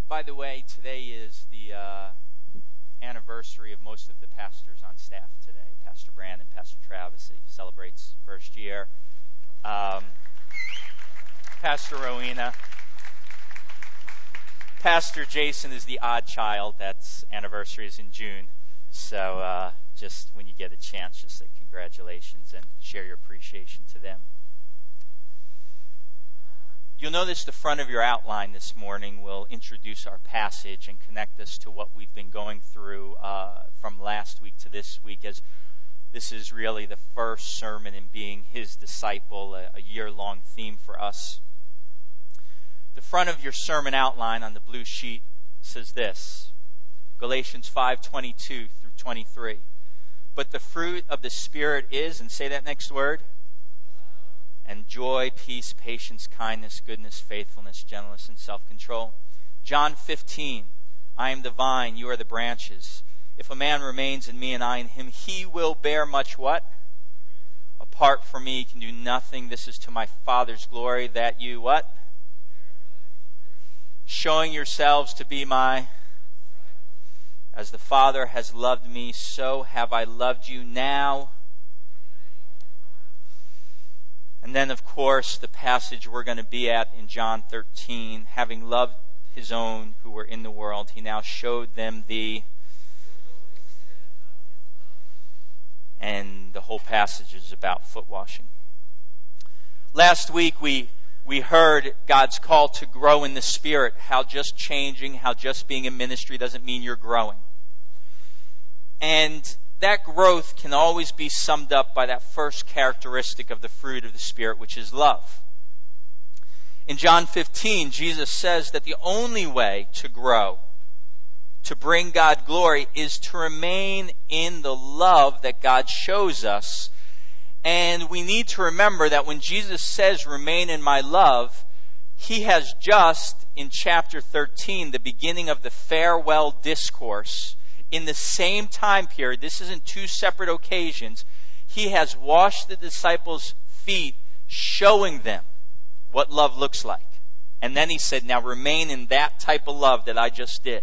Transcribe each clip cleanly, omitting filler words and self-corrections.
By the way, today is the anniversary of most of the pastors on staff today. Pastor Brandon, Pastor Travis, he celebrates first year. Pastor Rowena. Pastor Jason is the odd child. That's anniversary is in June. So just when you get a chance, just say congratulations and share your appreciation to them. You'll notice the front of your outline this morning will introduce our passage and connect us to what we've been going through from last week to this week, as this is really the first sermon in being his disciple, a year-long theme for us. The front of your sermon outline on the blue sheet says this, Galatians 5:22 through 23. But the fruit of the Spirit is, and say that next word, and joy, peace, patience, kindness, goodness, faithfulness, gentleness, and self-control. John 15, I am the vine, you are the branches. If a man remains in me and I in him, he will bear much what? Apart from me, he can do nothing. This is to my Father's glory that you what? Showing yourselves to be my... As the Father has loved me, so have I loved you. Now... And then, of course, the passage we're going to be at in John 13, having loved his own who were in the world, he now showed them and the whole passage is about foot washing. Last week we heard God's call to grow in the Spirit, how just changing, how just being in ministry doesn't mean you're growing. And that growth can always be summed up by that first characteristic of the fruit of the Spirit, which is love. In John 15, Jesus says that the only way to grow, to bring God glory, is to remain in the love that God shows us. And we need to remember that when Jesus says, remain in my love, he has just, in chapter 13, the beginning of the farewell discourse, in the same time period, this isn't two separate occasions, he has washed the disciples' feet, showing them what love looks like. And then he said, now remain in that type of love that I just did.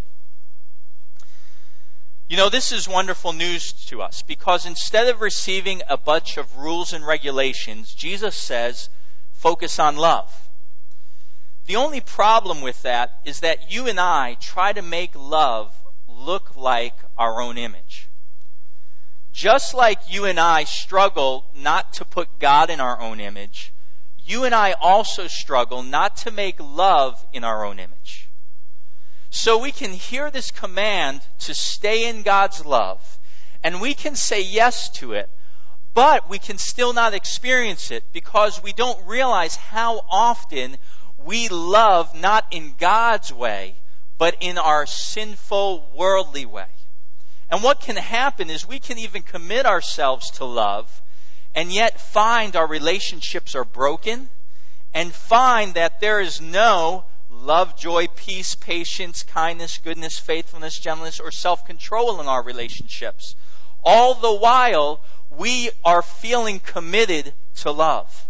You know, this is wonderful news to us, because instead of receiving a bunch of rules and regulations, Jesus says, focus on love. The only problem with that is that you and I try to make love look like our own image. Just like you and I struggle not to put God in our own image, you and I also struggle not to make love in our own image. So we can hear this command to stay in God's love, and we can say yes to it, but we can still not experience it because we don't realize how often we love not in God's way, but in our sinful, worldly way. And what can happen is we can even commit ourselves to love and yet find our relationships are broken and find that there is no love, joy, peace, patience, kindness, goodness, faithfulness, gentleness, or self-control in our relationships. All the while, we are feeling committed to love.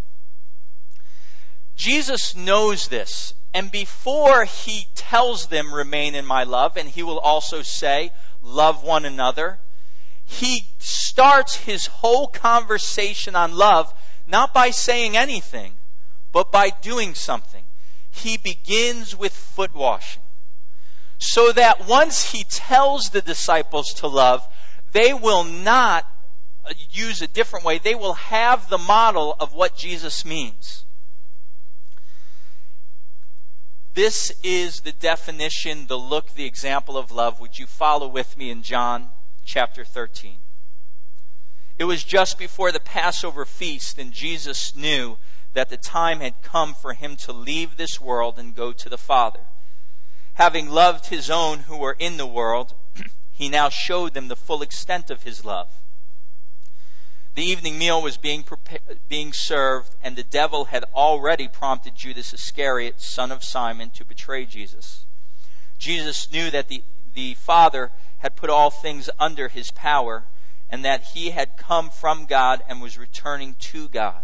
Jesus knows this. And before he tells them, remain in my love, and he will also say, love one another, he starts his whole conversation on love, not by saying anything, but by doing something. He begins with foot washing. So that once he tells the disciples to love, they will not use a different way. They will have the model of what Jesus means. This is the definition, the look, the example of love. Would you follow with me in John chapter 13? It was just before the Passover feast, and Jesus knew that the time had come for him to leave this world and go to the Father. Having loved his own who were in the world, he now showed them the full extent of his love. The evening meal was being served, and the devil had already prompted Judas Iscariot, son of Simon, to betray Jesus. Jesus knew that the Father had put all things under his power, and that he had come from God and was returning to God.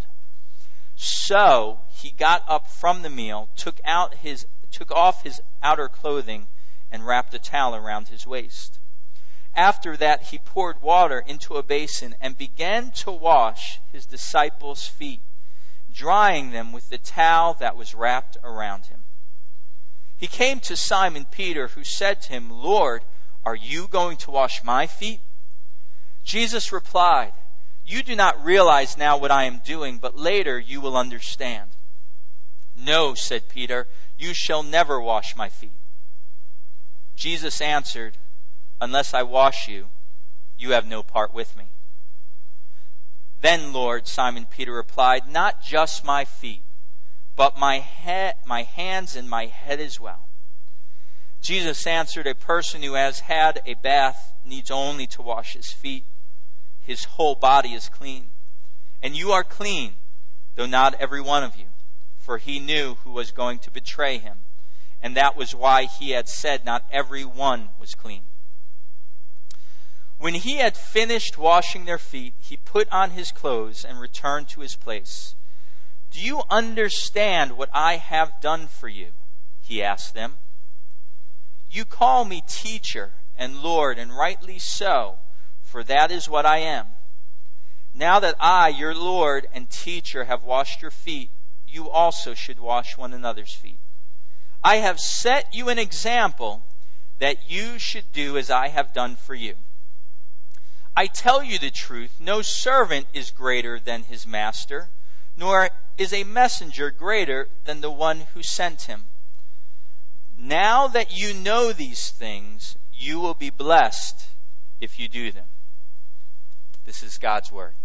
So he got up from the meal, took off his outer clothing, and wrapped a towel around his waist. After that, he poured water into a basin and began to wash his disciples' feet, drying them with the towel that was wrapped around him. He came to Simon Peter, who said to him, "Lord, are you going to wash my feet?" Jesus replied, "You do not realize now what I am doing, but later you will understand." "No," said Peter, "you shall never wash my feet." Jesus answered, "Unless I wash you, you have no part with me." "Then, Lord," Simon Peter replied, "not just my feet, but my hands and my head as well." Jesus answered, "A person who has had a bath needs only to wash his feet. His whole body is clean. And you are clean, though not every one of you." For he knew who was going to betray him, and that was why he had said not every one was clean. When he had finished washing their feet, he put on his clothes and returned to his place. "Do you understand what I have done for you?" he asked them. "You call me teacher and Lord, and rightly so, for that is what I am. Now that I, your Lord and teacher, have washed your feet, you also should wash one another's feet. I have set you an example that you should do as I have done for you. I tell you the truth, no servant is greater than his master, nor is a messenger greater than the one who sent him. Now that you know these things, you will be blessed if you do them." This is God's word.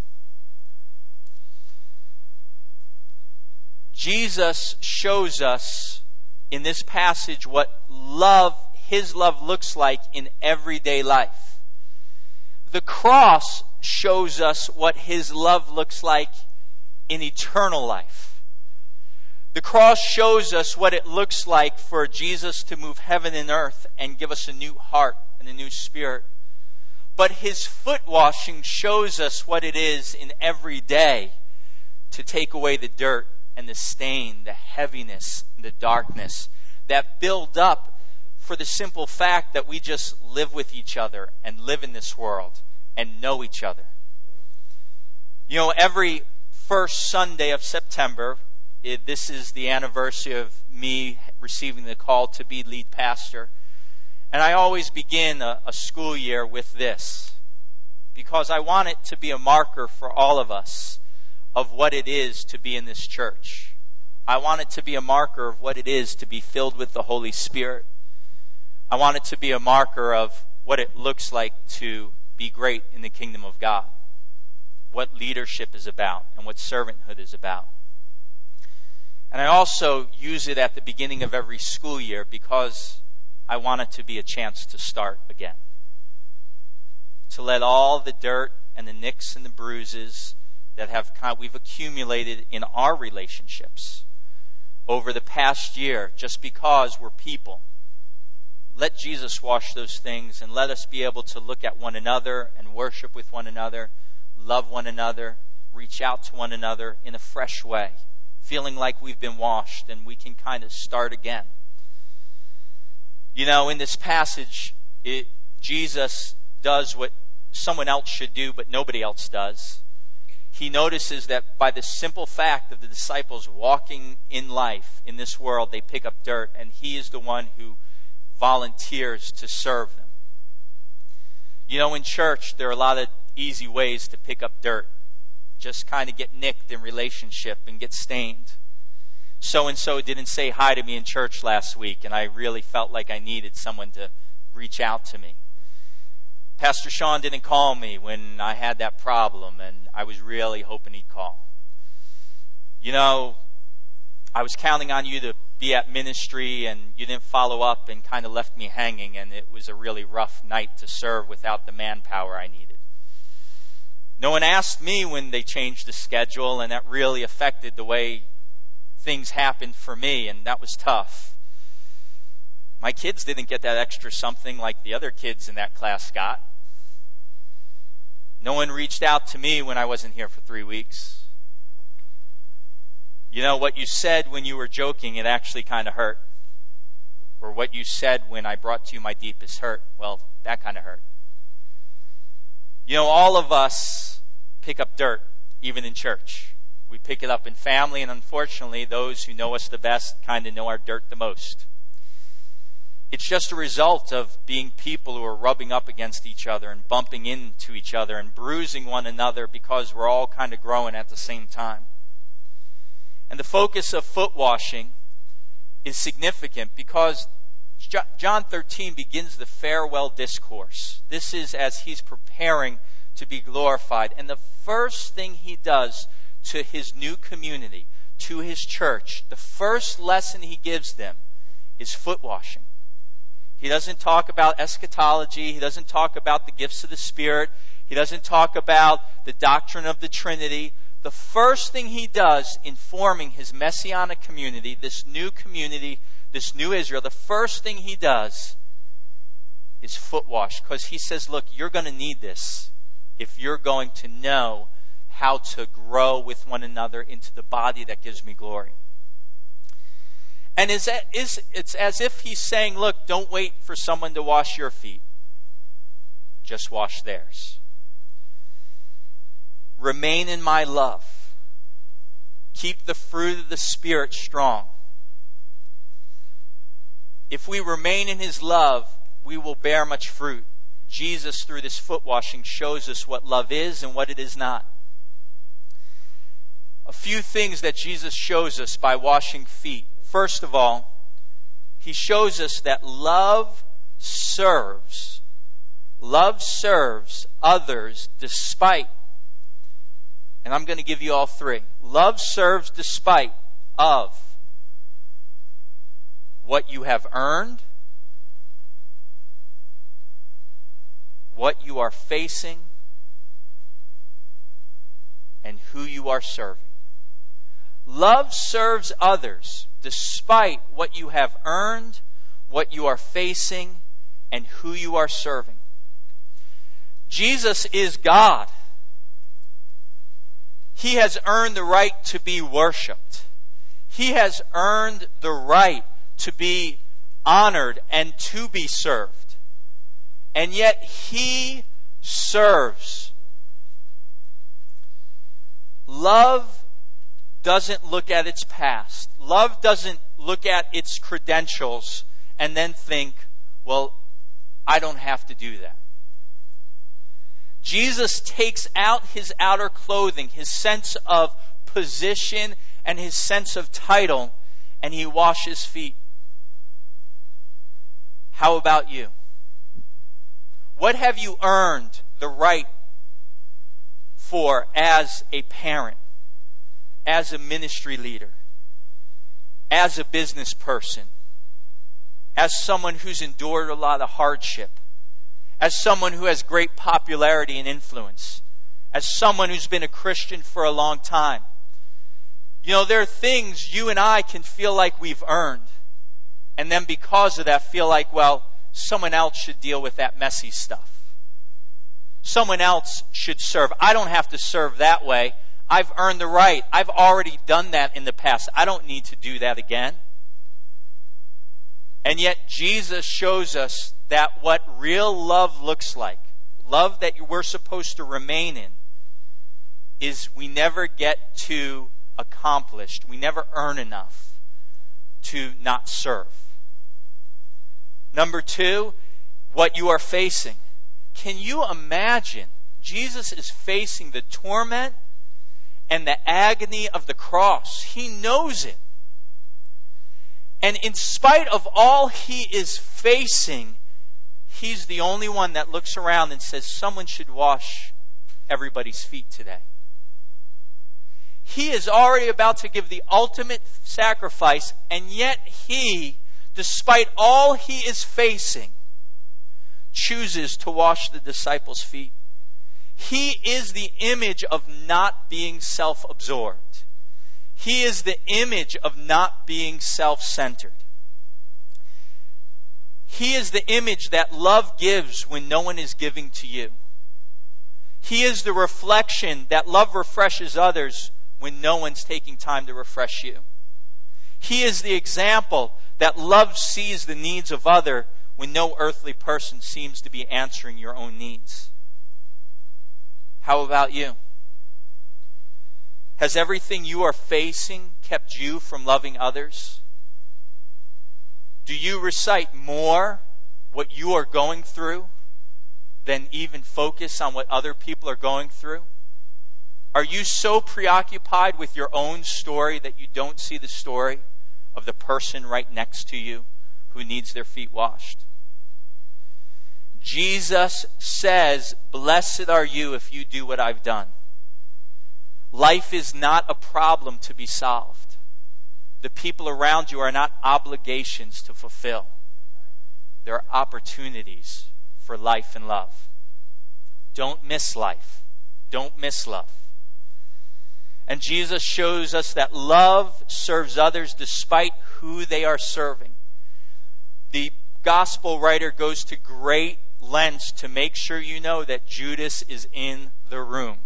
Jesus shows us in this passage what his love looks like in everyday life. The cross shows us what his love looks like in eternal life. The cross shows us what it looks like for Jesus to move heaven and earth and give us a new heart and a new spirit. But his foot washing shows us what it is in every day to take away the dirt and the stain, the heaviness, and the darkness that build up for the simple fact that we just live with each other and live in this world and know each other. You know, every first Sunday of September, this is the anniversary of me receiving the call to be lead pastor. And I always begin a school year with this, because I want it to be a marker for all of us of what it is to be in this church. I want it to be a marker of what it is to be filled with the Holy Spirit. I want it to be a marker of what it looks like to be great in the kingdom of God, what leadership is about, and what servanthood is about. And I also use it at the beginning of every school year because I want it to be a chance to start again. To let all the dirt and the nicks and the bruises that we've accumulated in our relationships over the past year, just because we're people. Let Jesus wash those things, and let us be able to look at one another and worship with one another, love one another, reach out to one another in a fresh way, feeling like we've been washed and we can kind of start again. You know, in this passage, Jesus does what someone else should do, but nobody else does. He notices that by the simple fact of the disciples walking in life, in this world, they pick up dirt, and he is the one who volunteers to serve them. You know, in church, there are a lot of easy ways to pick up dirt. Just kind of get nicked in relationship and get stained. So-and-so didn't say hi to me in church last week, and I really felt like I needed someone to reach out to me. Pastor Sean didn't call me when I had that problem, and I was really hoping he'd call. You know, I was counting on you to be at ministry, and you didn't follow up and kind of left me hanging, and it was a really rough night to serve without the manpower I needed. No one asked me when they changed the schedule, and that really affected the way things happened for me, and that was tough. My kids didn't get that extra something like the other kids in that class got. No one reached out to me when I wasn't here for 3 weeks. You know, what you said when you were joking, it actually kind of hurt. Or what you said when I brought to you my deepest hurt. Well, that kind of hurt. You know, all of us pick up dirt, even in church. We pick it up in family, and unfortunately, those who know us the best kind of know our dirt the most. It's just a result of being people who are rubbing up against each other and bumping into each other and bruising one another because we're all kind of growing at the same time. And the focus of foot washing is significant because John 13 begins the farewell discourse. This is as he's preparing to be glorified. And the first thing he does to his new community, to his church, the first lesson he gives them is foot washing. He doesn't talk about eschatology. He doesn't talk about the gifts of the Spirit. He doesn't talk about the doctrine of the Trinity. The first thing he does in forming his messianic community, this new Israel, the first thing he does is foot wash. Because he says, look, you're going to need this if you're going to know how to grow with one another into the body that gives me glory. And it's as if he's saying, look, don't wait for someone to wash your feet. Just wash theirs. Remain in my love. Keep the fruit of the Spirit strong. If we remain in his love, we will bear much fruit. Jesus, through this foot washing, shows us what love is and what it is not. A few things that Jesus shows us by washing feet. First of all, he shows us that love serves others despite. And I'm going to give you all three. Love serves despite of what you have earned, what you are facing, and who you are serving. Love serves others despite what you have earned, what you are facing, and who you are serving. Jesus is God. He has earned the right to be worshipped. He has earned the right to be honored and to be served. And yet he serves. Love doesn't look at its past. Love doesn't look at its credentials and then think, well, I don't have to do that. Jesus takes out his outer clothing, his sense of position and his sense of title, and he washes feet. How about you? What have you earned the right for as a parent, as a ministry leader, as a business person, as someone who's endured a lot of hardship, as someone who has great popularity and influence, as someone who's been a Christian for a long time? You know, there are things you and I can feel like we've earned, and then because of that feel like, well, someone else should deal with that messy stuff. Someone else should serve. I don't have to serve that way. I've earned the right. I've already done that in the past. I don't need to do that again. And yet Jesus shows us that what real love looks like, love that we're supposed to remain in, is we never get to accomplished. We never earn enough to not serve. Number two, what you are facing. Can you imagine? Jesus is facing the torment and the agony of the cross. He knows it. And in spite of all he is facing, he's the only one that looks around and says, someone should wash everybody's feet today. He is already about to give the ultimate sacrifice, and yet he, despite all he is facing, chooses to wash the disciples' feet. He is the image of not being self-absorbed. He is the image of not being self-centered. He is the image that love gives when no one is giving to you. He is the reflection that love refreshes others when no one's taking time to refresh you. He is the example That love sees the needs of other when no earthly person seems to be answering your own needs. How about you? Has everything you are facing kept you from loving others? Do you recite more what you are going through than even focus on what other people are going through? Are you so preoccupied with your own story that you don't see the story of the person right next to you who needs their feet washed? Jesus says, "Blessed are you if you do what I've done." Life is not a problem to be solved. The people around you are not obligations to fulfill. There are opportunities for life and love. Don't miss life. Don't miss love. And Jesus shows us that love serves others despite who they are serving. The gospel writer goes to great lengths to make sure you know that Judas is in the room.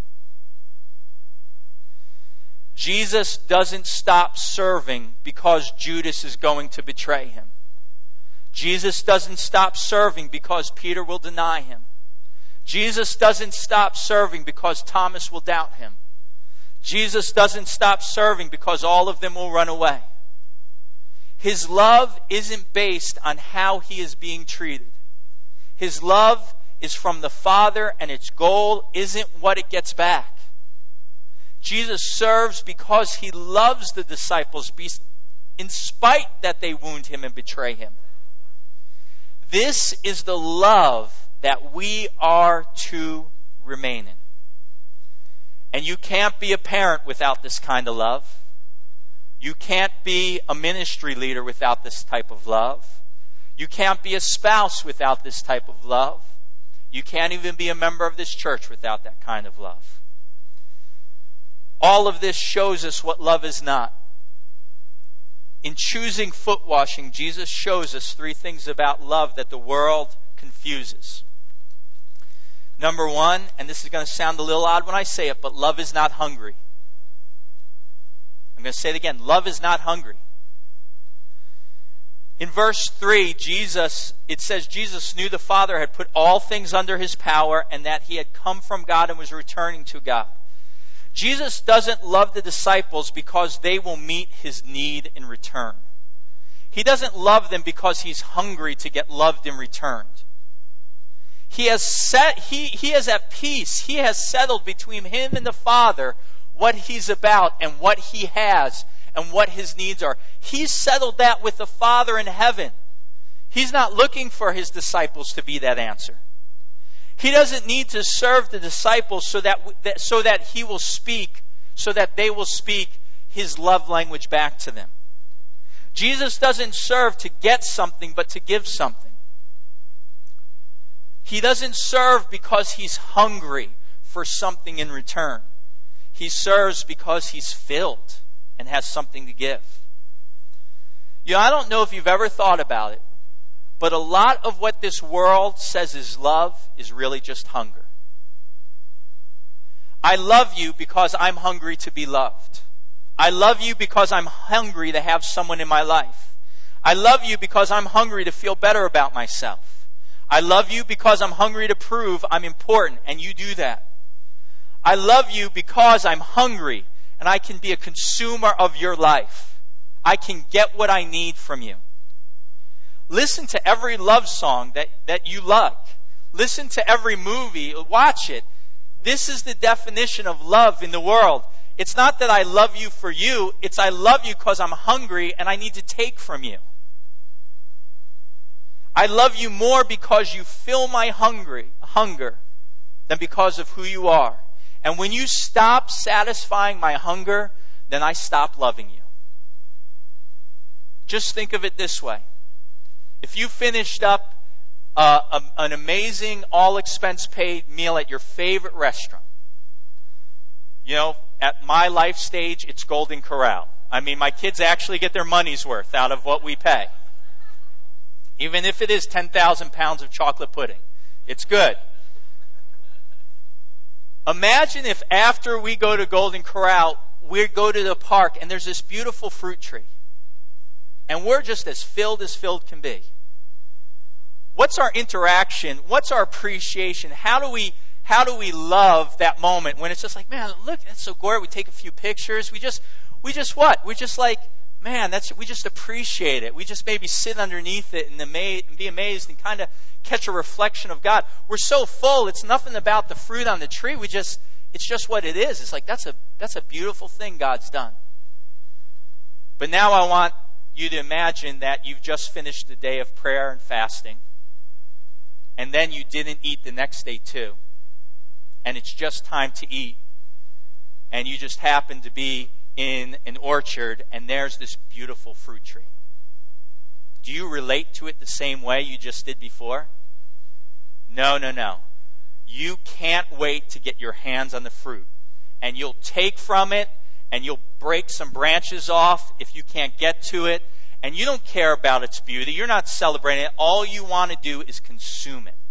Jesus doesn't stop serving because Judas is going to betray him. Jesus doesn't stop serving because Peter will deny him. Jesus doesn't stop serving because Thomas will doubt him. Jesus doesn't stop serving because all of them will run away. His love isn't based on how he is being treated. His love is from the Father, and its goal isn't what it gets back. Jesus serves because he loves the disciples in spite that they wound him and betray him. This is the love that we are to remain in. And you can't be a parent without this kind of love. You can't be a ministry leader without this type of love. You can't be a spouse without this type of love. You can't even be a member of this church without that kind of love. All of this shows us what love is not. In choosing foot washing, Jesus shows us three things about love that the world confuses. Number one, and this is going to sound a little odd when I say it, but love is not hungry. I'm going to say it again. Love is not hungry. In verse 3, it says Jesus knew the Father had put all things under his power and that he had come from God and was returning to God. Jesus doesn't love the disciples because they will meet his need in return. He doesn't love them because he's hungry to get loved in return. He is at peace. He has settled between him and the Father what he's about and what he has and what his needs are. He's settled that with the Father in heaven. He's not looking for his disciples to be that answer. He doesn't need to serve the disciples so that he will speak, so that they will speak his love language back to them. Jesus doesn't serve to get something, but to give something. He doesn't serve because he's hungry for something in return. He serves because he's filled and has something to give. I don't know if you've ever thought about it, but a lot of what this world says is love is really just hunger. I love you because I'm hungry to be loved. I love you because I'm hungry to have someone in my life. I love you because I'm hungry to feel better about myself. I love you because I'm hungry to prove I'm important, and you do that. I love you because I'm hungry and I can be a consumer of your life. I can get what I need from you. Listen to every love song that you like. Listen to every movie. Watch it. This is the definition of love in the world. It's not that I love you for you. It's I love you because I'm hungry and I need to take from you. I love you more because you fill my hunger than because of who you are. And when you stop satisfying my hunger, then I stop loving you. Just think of it this way. If you finished up an amazing, all-expense-paid meal at your favorite restaurant, at my life stage, it's Golden Corral. I mean, my kids actually get their money's worth out of what we pay. Even if it is 10,000 pounds of chocolate pudding. It's good. Imagine if after we go to Golden Corral, we go to the park and there's this beautiful fruit tree. And we're just as filled can be. What's our interaction? What's our appreciation? How do we love that moment when it's just like, man, look, that's so gorgeous. We take a few pictures. We just what? We just like, man, we just appreciate it. We just maybe sit underneath it and be amazed and kind of catch a reflection of God. We're so full. It's nothing about the fruit on the tree. It's just what it is. It's like, that's a beautiful thing God's done. But now I want you to imagine that you've just finished a day of prayer and fasting. And then you didn't eat the next day too. And it's just time to eat. And you just happen to be in an orchard and there's this beautiful fruit tree. Do you relate to it the same way you just did before? No. You can't wait to get your hands on the fruit. And you'll take from it and you'll break some branches off if you can't get to it. And you don't care about its beauty. You're not celebrating it. All you want to do is consume it.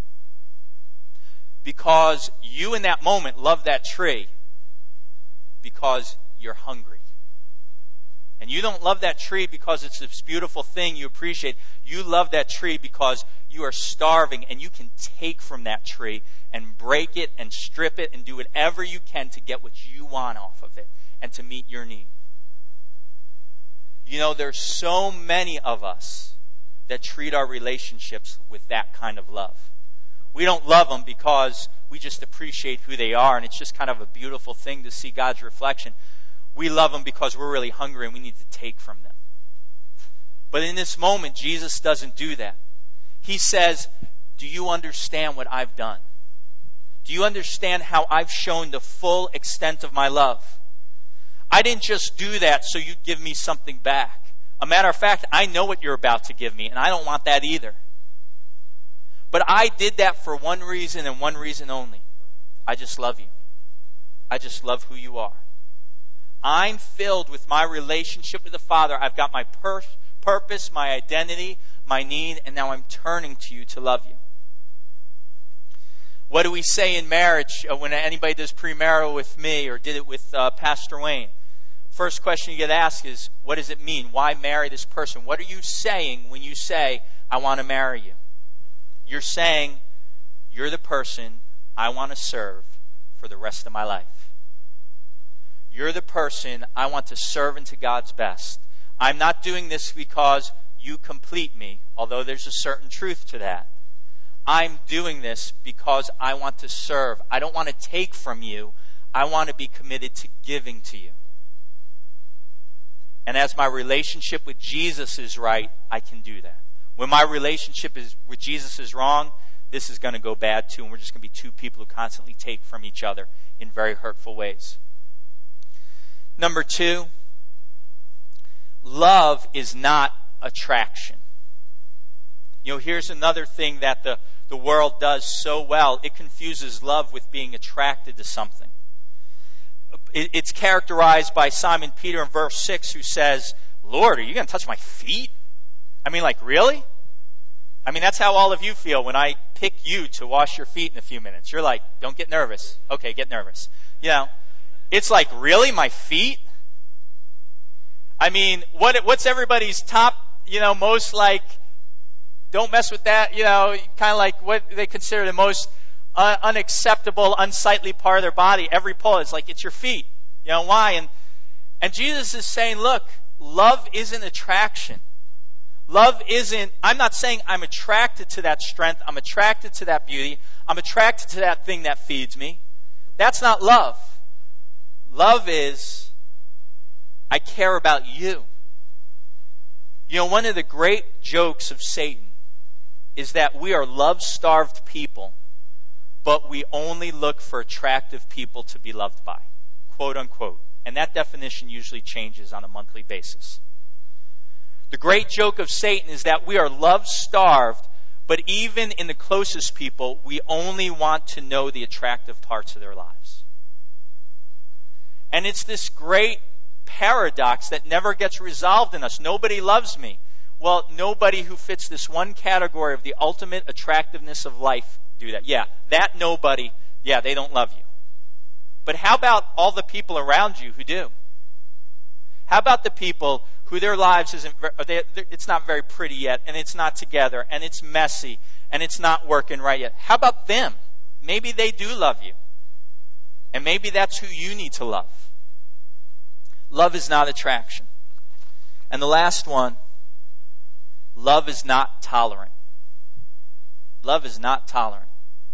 Because you in that moment love that tree because you're hungry. And you don't love that tree because it's this beautiful thing you appreciate. You love that tree because you are starving and you can take from that tree and break it and strip it and do whatever you can to get what you want off of it and to meet your need. You know, there's so many of us that treat our relationships with that kind of love. We don't love them because we just appreciate who they are, and it's just kind of a beautiful thing to see God's reflection. We love them because we're really hungry and we need to take from them. But in this moment, Jesus doesn't do that. He says, do you understand what I've done? Do you understand how I've shown the full extent of my love? I didn't just do that so you'd give me something back. A matter of fact, I know what you're about to give me, and I don't want that either. But I did that for one reason and one reason only. I just love you. I just love who you are. I'm filled with my relationship with the Father. I've got my purpose, my identity, my need, and now I'm turning to you to love you. What do we say in marriage when anybody does premarital with me or did it with Pastor Wayne? First question you get asked is, what does it mean? Why marry this person? What are you saying when you say, I want to marry you? You're saying, you're the person I want to serve for the rest of my life. You're the person I want to serve into God's best. I'm not doing this because you complete me, although there's a certain truth to that. I'm doing this because I want to serve. I don't want to take from you. I want to be committed to giving to you. And as my relationship with Jesus is right, I can do that. When my relationship with Jesus is wrong, this is going to go bad too, and we're just going to be two people who constantly take from each other in very hurtful ways. Number 2, love is not attraction. You know, here's another thing that the world does so well. It confuses love with being attracted to something. It's characterized by Simon Peter in verse 6 who says, Lord, are you going to touch my feet? I mean, like, really? I mean, that's how all of you feel when I pick you to wash your feet in a few minutes. You're like, don't get nervous. Okay, get nervous. You know, it's like, really, my feet? I mean, what's everybody's top, most like, don't mess with that, kind of like what they consider the most unacceptable, unsightly part of their body. Every pull is like, it's your feet. You know, why? And Jesus is saying, look, love isn't attraction. Love isn't, I'm not saying I'm attracted to that strength. I'm attracted to that beauty. I'm attracted to that thing that feeds me. That's not love. Love is, I care about you. You know, one of the great jokes of Satan is that we are love-starved people, but we only look for attractive people to be loved by, quote unquote. And that definition usually changes on a monthly basis. The great joke of Satan is that we are love-starved, but even in the closest people, we only want to know the attractive parts of their lives. And it's this great paradox that never gets resolved in us. Nobody loves me. Well, nobody who fits this one category of the ultimate attractiveness of life do that. Yeah, that nobody, yeah, they don't love you. But how about all the people around you who do? How about the people who their lives it's not very pretty yet, and it's not together, and it's messy, and it's not working right yet. How about them? Maybe they do love you. And maybe that's who you need to love. Love is not attraction. And the last one, love is not tolerant. Love is not tolerant.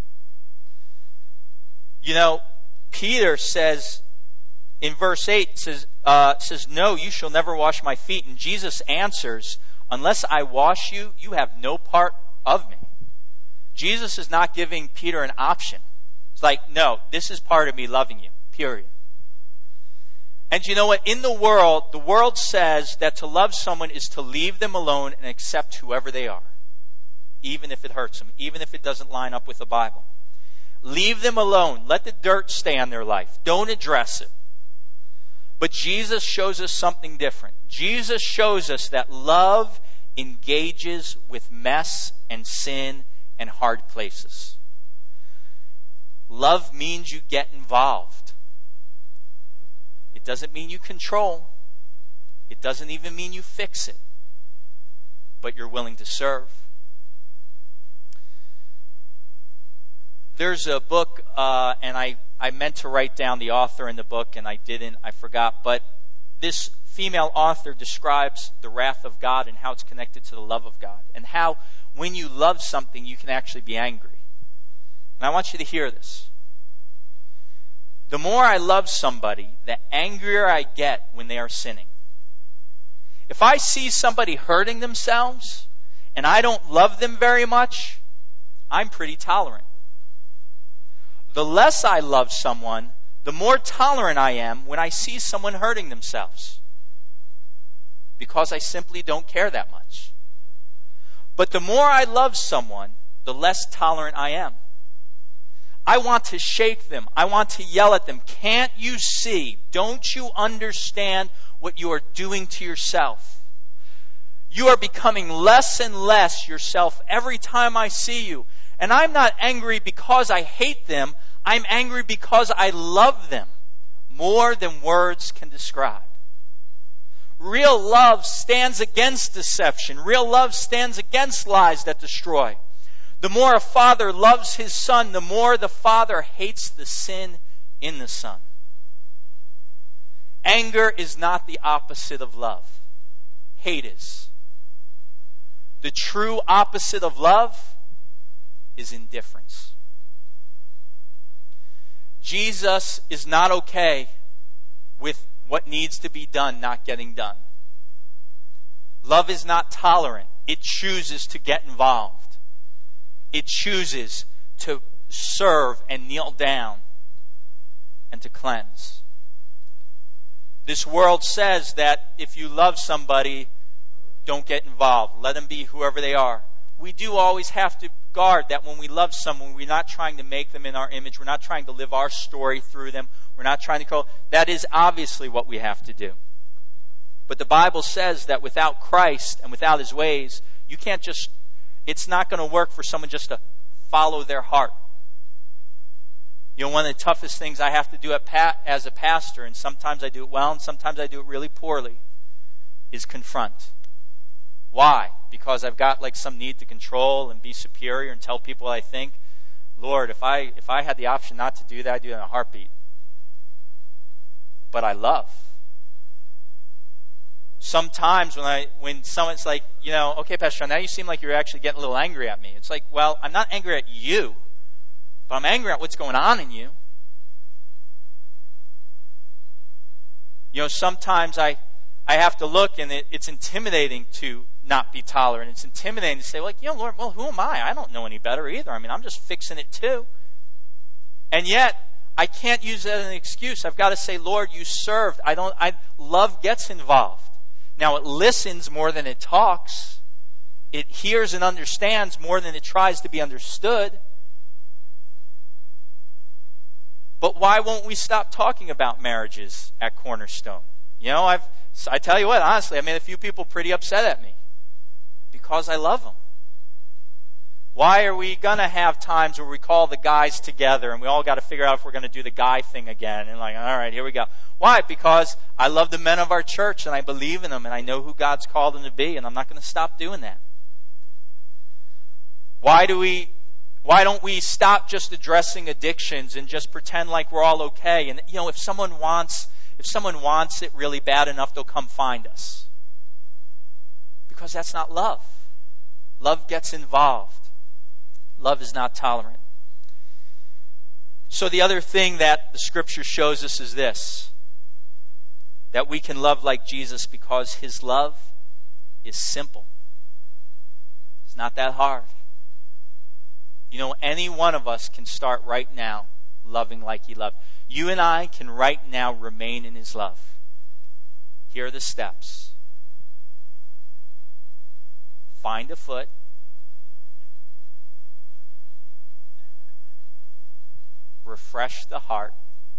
You know, Peter says in verse 8, says, no, you shall never wash my feet. And Jesus answers, unless I wash you, you have no part of me. Jesus is not giving Peter an option. It's like, no, this is part of me loving you, period. And you know what? In the world says that to love someone is to leave them alone and accept whoever they are, even if it hurts them, even if it doesn't line up with the Bible. Leave them alone. Let the dirt stay on their life. Don't address it. But Jesus shows us something different. Jesus shows us that love engages with mess and sin and hard places. Love means you get involved. It doesn't mean you control. It doesn't even mean you fix it. But you're willing to serve. There's a book, and I meant to write down the author in the book, and I didn't. I forgot. But this female author describes the wrath of God and how it's connected to the love of God, and how when you love something, you can actually be angry. And I want you to hear this. The more I love somebody, the angrier I get when they are sinning. If I see somebody hurting themselves, and I don't love them very much, I'm pretty tolerant. The less I love someone, the more tolerant I am when I see someone hurting themselves. Because I simply don't care that much. But the more I love someone, the less tolerant I am. I want to shake them. I want to yell at them. Can't you see? Don't you understand what you are doing to yourself? You are becoming less and less yourself every time I see you. And I'm not angry because I hate them. I'm angry because I love them more than words can describe. Real love stands against deception. Real love stands against lies that destroy. The more a father loves his son, the more the father hates the sin in the son. Anger is not the opposite of love. Hate is. The true opposite of love is indifference. Jesus is not okay with what needs to be done not getting done. Love is not tolerant. It chooses to get involved. It chooses to serve and kneel down and to cleanse. This world says that if you love somebody, don't get involved. Let them be whoever they are. We do always have to guard that when we love someone, we're not trying to make them in our image. We're not trying to live our story through them. We're not trying to control. That is obviously what we have to do. But the Bible says that without Christ and without His ways, you can't just, it's not going to work for someone just to follow their heart. You know, one of the toughest things I have to do as a pastor, and sometimes I do it well and sometimes I do it really poorly, is confront. Why? Because I've got like some need to control and be superior and tell people what I think. Lord, if I had the option not to do that, I'd do it in a heartbeat. But I love. Sometimes when someone's like, you know, okay, Pastor John, now you seem like you're actually getting a little angry at me. It's like, well, I'm not angry at you, but I'm angry at what's going on in you. You know, sometimes I have to look, and it's intimidating to not be tolerant. It's intimidating to say, like, you know, Lord, well, who am I? I don't know any better either. I mean, I'm just fixing it too. And yet, I can't use that as an excuse. I've got to say, Lord, you served. Love gets involved. Now, it listens more than it talks. It hears and understands more than it tries to be understood. But why won't we stop talking about marriages at Cornerstone? You know, I tell you what, honestly, I made a few people pretty upset at me because I love them. Why are we going to have times where we call the guys together and we all got to figure out if we're going to do the guy thing again? And like, all right, here we go. Why? Because I love the men of our church and I believe in them and I know who God's called them to be, and I'm not going to stop doing that. Why don't we stop just addressing addictions and just pretend like we're all okay? And if someone wants it really bad enough, they'll come find us. Because that's not love. Love gets involved. Love is not tolerant. So the other thing that the Scripture shows us is this: that we can love like Jesus because His love is simple. It's not that hard. Any one of us can start right now loving like He loved. You and I can right now remain in His love. Here are the steps. Find a foot. Refresh the heart.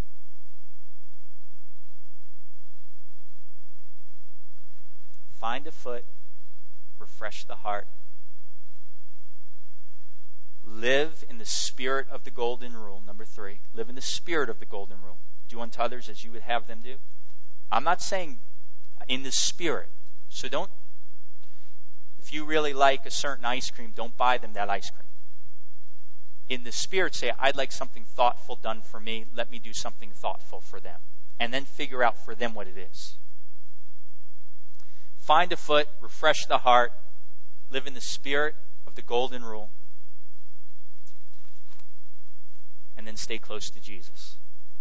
Find a foot. Refresh the heart. Live in the spirit of the golden rule. Number 3. Live in the spirit of the golden rule. Do unto others as you would have them do. I'm not saying in the spirit. So if you really like a certain ice cream, don't buy them that ice cream. In the spirit, say, I'd like something thoughtful done for me. Let me do something thoughtful for them. And then figure out for them what it is. Find a foot, refresh the heart, live in the spirit of the golden rule, and then stay close to Jesus.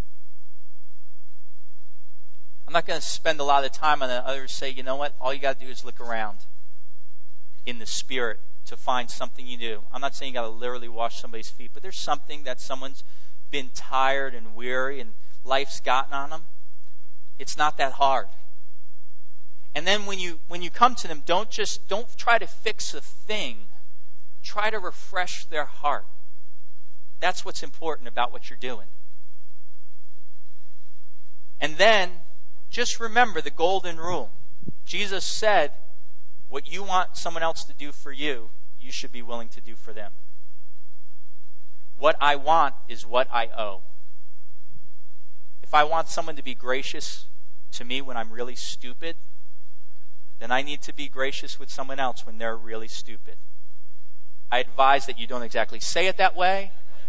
I'm not going to spend a lot of time on it. Others say, you know what? All you got to do is look around in the spirit to find something you do. I'm not saying you got to literally wash somebody's feet, but there's something that someone's been tired and weary and life's gotten on them. It's not that hard. And then when you come to them, don't try to fix a thing. Try to refresh their heart. That's what's important about what you're doing. And then just remember the golden rule. Jesus said, what you want someone else to do for you, you should be willing to do for them. What I want is what I owe. If I want someone to be gracious to me when I'm really stupid, then I need to be gracious with someone else when they're really stupid. I advise that you don't exactly say it that way.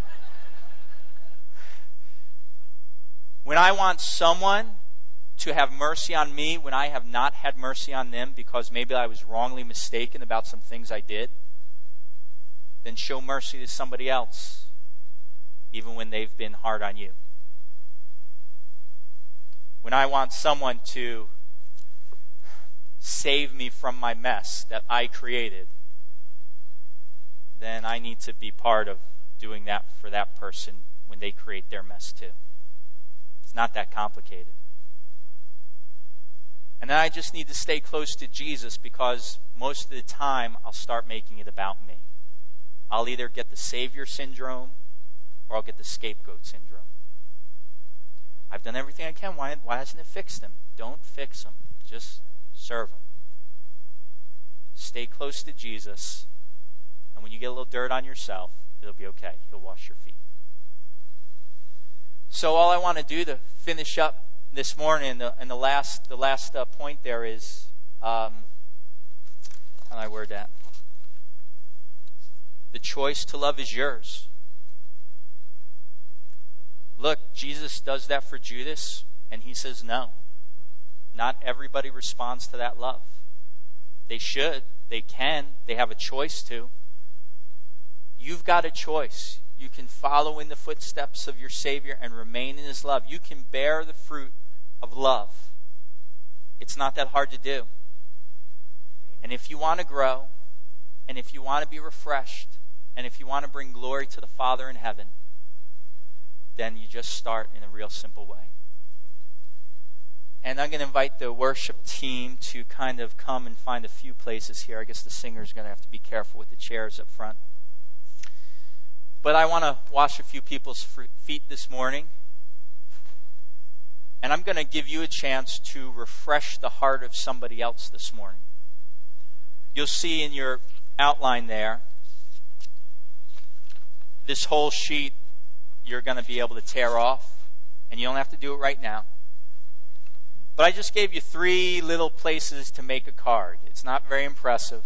When I want someone to have mercy on me when I have not had mercy on them because maybe I was wrongly mistaken about some things I did, then show mercy to somebody else, even when they've been hard on you. When I want someone to save me from my mess that I created, then I need to be part of doing that for that person when they create their mess too. It's not that complicated. And then I just need to stay close to Jesus because most of the time I'll start making it about me. I'll either get the Savior syndrome or I'll get the scapegoat syndrome. I've done everything I can. Why hasn't it fixed them? Don't fix them. Just serve them. Stay close to Jesus. And when you get a little dirt on yourself, it'll be okay. He'll wash your feet. So all I want to do to finish up this morning, and the last point there is, how do I word that? The choice to love is yours. Look, Jesus does that for Judas, and he says no. Not everybody responds to that love. They should, they can, they have a choice to. You've got a choice. You can follow in the footsteps of your Savior and remain in His love. You can bear the fruit of love. It's not that hard to do. And if you want to grow, and if you want to be refreshed, and if you want to bring glory to the Father in heaven, then you just start in a real simple way. And I'm going to invite the worship team to kind of come and find a few places here. I guess the singer's going to have to be careful with the chairs up front. But I want to wash a few people's feet this morning. And I'm going to give you a chance to refresh the heart of somebody else this morning. You'll see in your outline there this whole sheet you're going to be able to tear off, and you don't have to do it right now. But I just gave you 3 little places to make a card. It's not very impressive.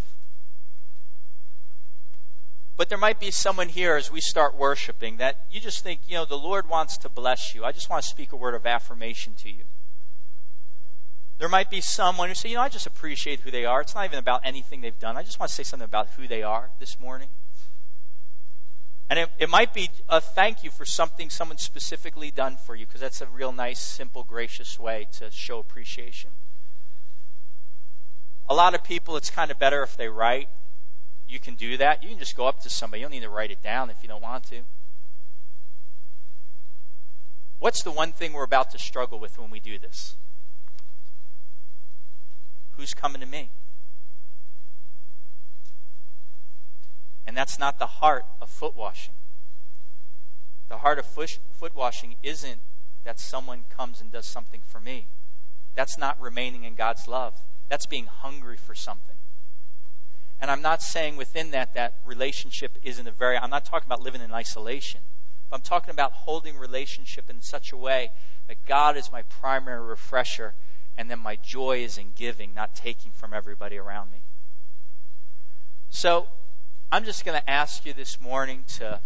But there might be someone here as we start worshiping that you just think, the Lord wants to bless you. I just want to speak a word of affirmation to you. There might be someone who say, I just appreciate who they are. It's not even about anything they've done. I just want to say something about who they are this morning. And it might be a thank you for something someone specifically done for you, because that's a real nice, simple, gracious way to show appreciation. A lot of people, it's kind of better if they write. You can do that. You can just go up to somebody. You don't need to write it down if you don't want to. What's the one thing we're about to struggle with when we do this? Who's coming to me? And that's not the heart of foot washing. The heart of foot washing isn't that someone comes and does something for me. That's not remaining in God's love. That's being hungry for something. And I'm not saying within that relationship isn't I'm not talking about living in isolation. But I'm talking about holding relationship in such a way that God is my primary refresher, and then my joy is in giving, not taking from everybody around me. So I'm just going to ask you this morning to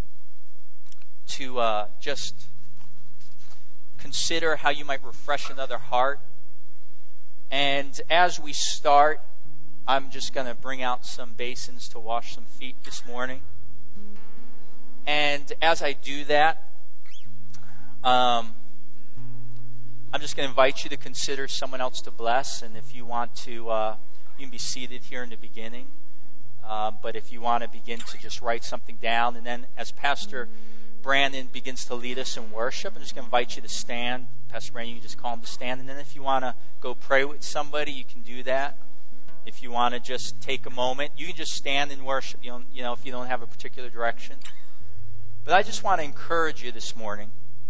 just consider how you might refresh another heart. And as we start, I'm just going to bring out some basins to wash some feet this morning. And as I do that, I'm just going to invite you to consider someone else to bless. And if you want to, you can be seated here in the beginning. But if you want to begin to just write something down, and then as Pastor Brandon begins to lead us in worship, I'm just going to invite you to stand. Pastor Brandon, you can just call him to stand. And then if you want to go pray with somebody, you can do that. If you want to just take a moment, you can just stand and worship, if you don't have a particular direction. But I just want to encourage you this morning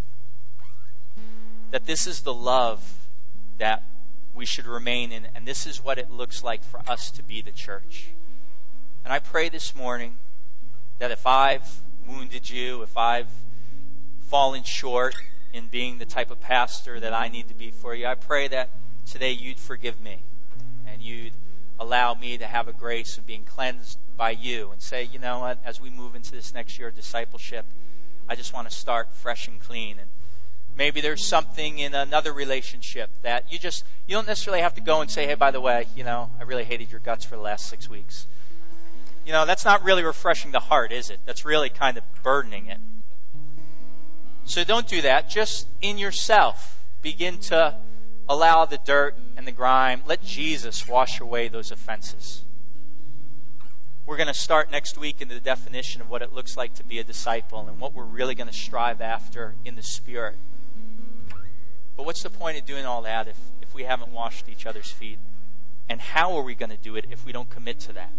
that this is the love that we should remain in, and this is what it looks like for us to be the church. And I pray this morning that if I've wounded you, if I've fallen short in being the type of pastor that I need to be for you, I pray that today you'd forgive me and you'd allow me to have a grace of being cleansed by you and say, you know what, as we move into this next year of discipleship, I just want to start fresh and clean. And maybe there's something in another relationship that you don't necessarily have to go and say, hey, by the way, I really hated your guts for the last 6 weeks. That's not really refreshing the heart, is it? That's really kind of burdening it. So don't do that. Just in yourself, begin to allow the dirt and the grime. Let Jesus wash away those offenses. We're going to start next week into the definition of what it looks like to be a disciple and what we're really going to strive after in the Spirit. But what's the point of doing all that if we haven't washed each other's feet? And how are we going to do it if we don't commit to that?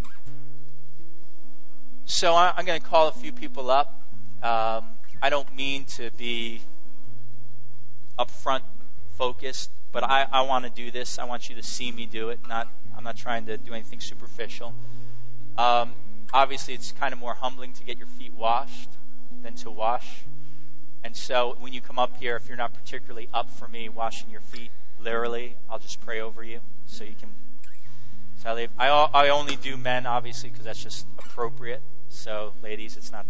So I'm going to call a few people up. I don't mean to be upfront focused, but I want to do this. I want you to see me do it. I'm not trying to do anything superficial. Obviously, it's kind of more humbling to get your feet washed than to wash. And so when you come up here, if you're not particularly up for me washing your feet, literally, I'll just pray over you so you can. So I only do men, obviously, because that's just appropriate. So, ladies, it's not